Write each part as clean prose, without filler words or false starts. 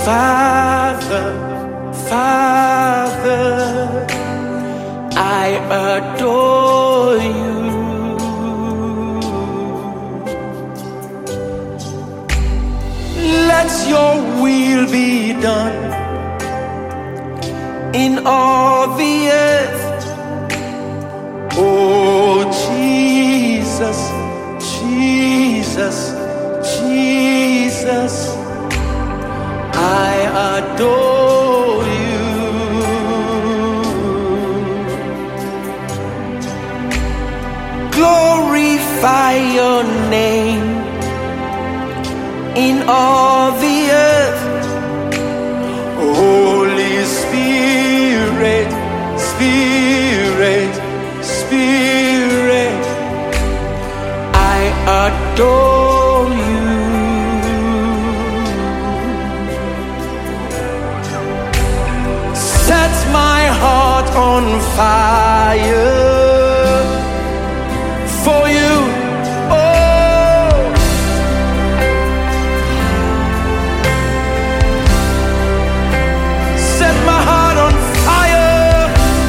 Father, Father, I adore you. Let your will be done in all the earth. Oh Jesus, Jesus, Jesus, I adore you. Glorify your name in all the earth. Holy Spirit, Spirit, Spirit, I adore you. Set my heart on fire for you. Oh, set my heart on fire.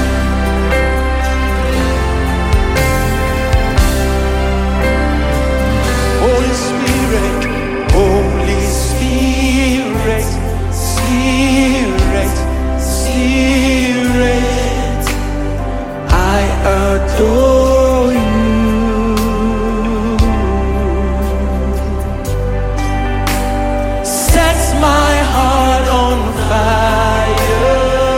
Holy Spirit, Holy Spirit, Spirit, Spirit, I adore you. Set my heart on fire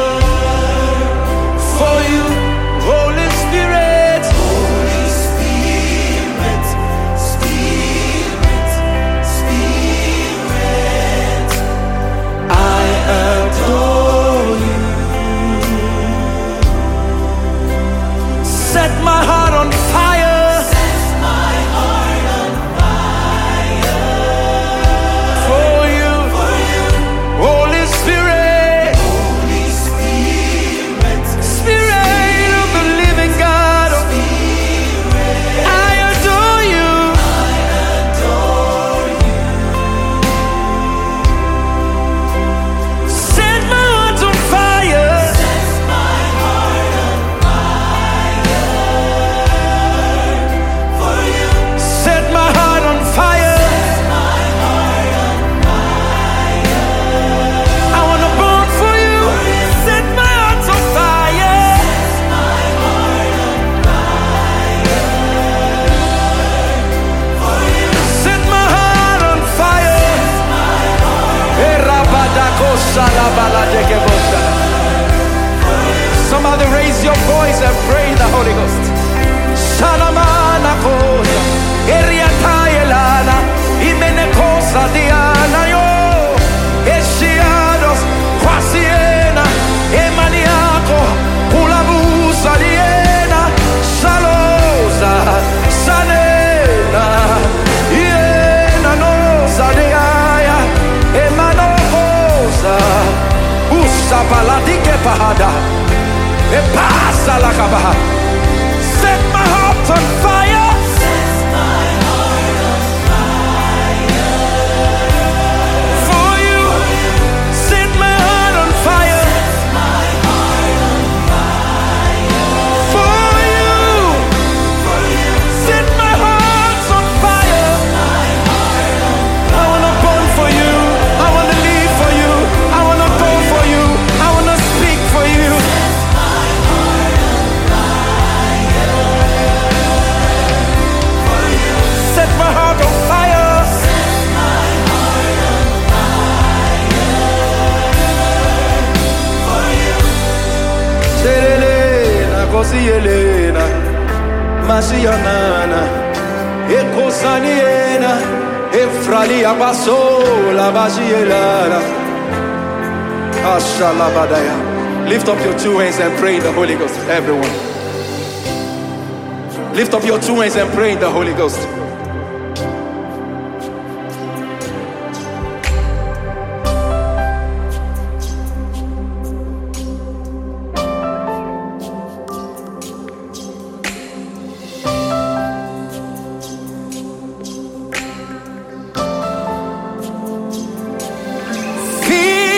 for you, Holy Spirit. Holy Spirit, Spirit, Spirit, I adore you. Set my heart on fire. Set my heart on fire for you, Holy Spirit. Holy Spirit, Spirit of the living God. I adore you. I adore you. Set my heart on fire. Set my heart on fire for you. Set my heart on fire. Set my heart on fire. I wanna burn for you. Set my heart on fire. Set my heart on fire for you. Set my heart on fire. Somebody raise your voice and pray in the Holy Ghost. Shalamana koya, eriatayelana, imene kosa diana yo, eshiados, kwasiena, emaniako, kulabusa diena, shaloza, sanena, iena nosa deaya, emanokosa, usapaladike pahada, epasa la kabaha. Set my heart on fire. Set my heart on fire for you. Set my heart on fire. Set my heart on fire for you. Set my heart on fire. I wanna burn for you. I wanna live for you. I wanna go for you. I wanna speak for you. Set my heart on fire. Set my heart on fire for you. Selena, Kosielena, Masianana, Ekosaniena, Efrali Abasola, Basielana, Ashalabadaya. Lift up your two hands and pray in the Holy Ghost, everyone. Lift up your two hands and pray in the Holy Ghost. Feel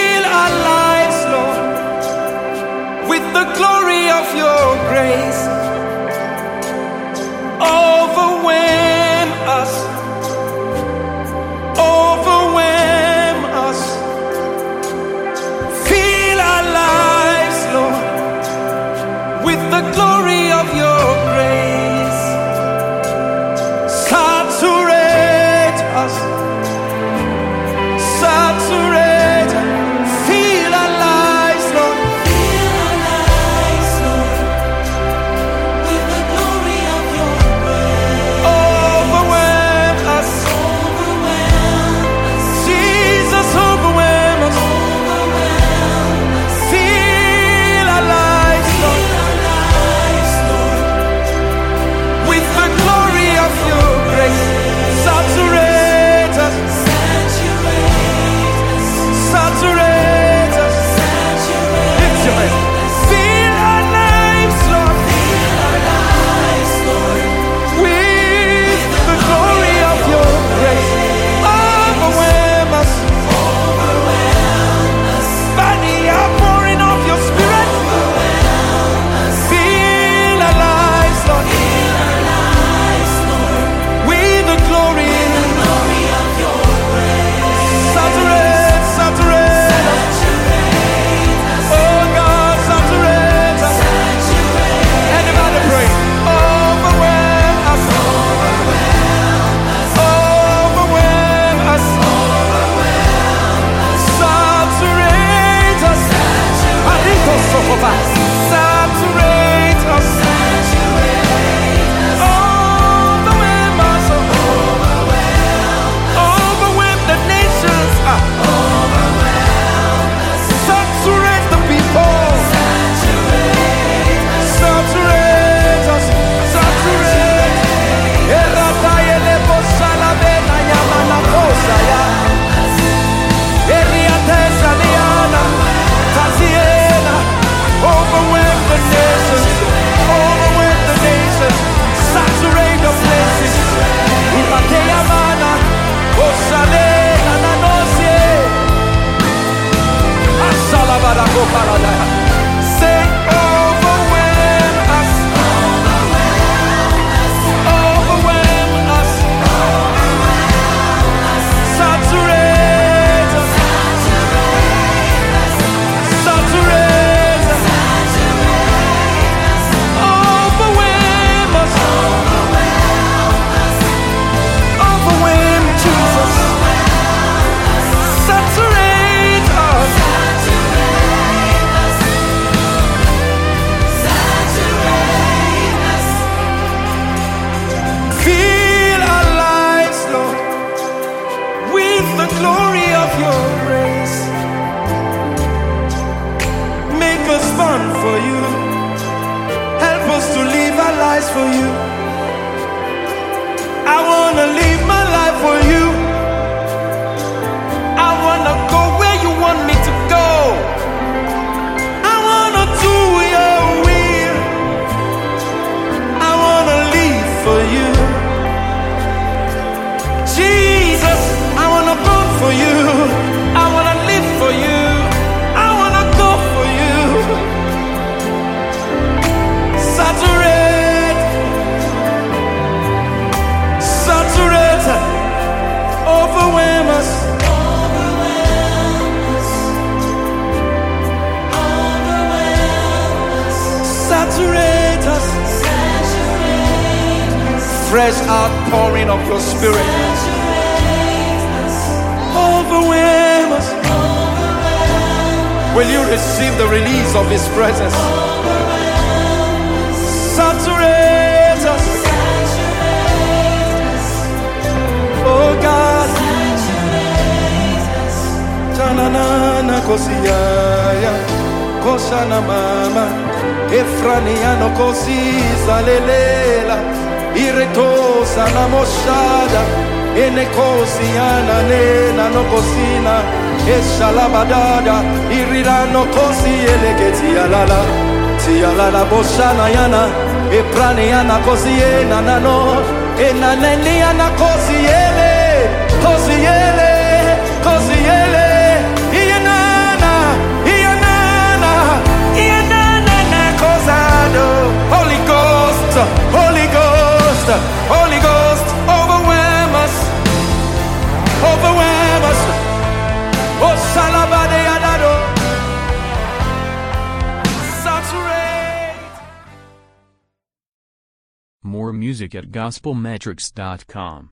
sacrifice for you. I wanna live my life for you. I wanna go where you want me to go. I wanna do your will. I wanna live for you. Jesus, I wanna burn for you. I wanna live for you. I wanna go for you. Saturate, saturate, overwhelm us. Saturate us. Fresh outpouring of your spirit. Overwhelm us. Will you receive the release of His presence? Saturate us. Oh God. Tanana kosiyaya koshana mama Efraniano kosi zalelela iretosa na moshada ene kosiana nena no kosina eshalabadada irirano kosi elegeti alala tialala boshana yana epraniana kosi ena nano enaneniana kosi ele kosi ele kosi ele ienana ienana ienana kosado Holy Ghost Holy Ghost Holy Ghost overwhelm us overwhelm us oh salabade adado saturate. More music at gospelmetrics.com.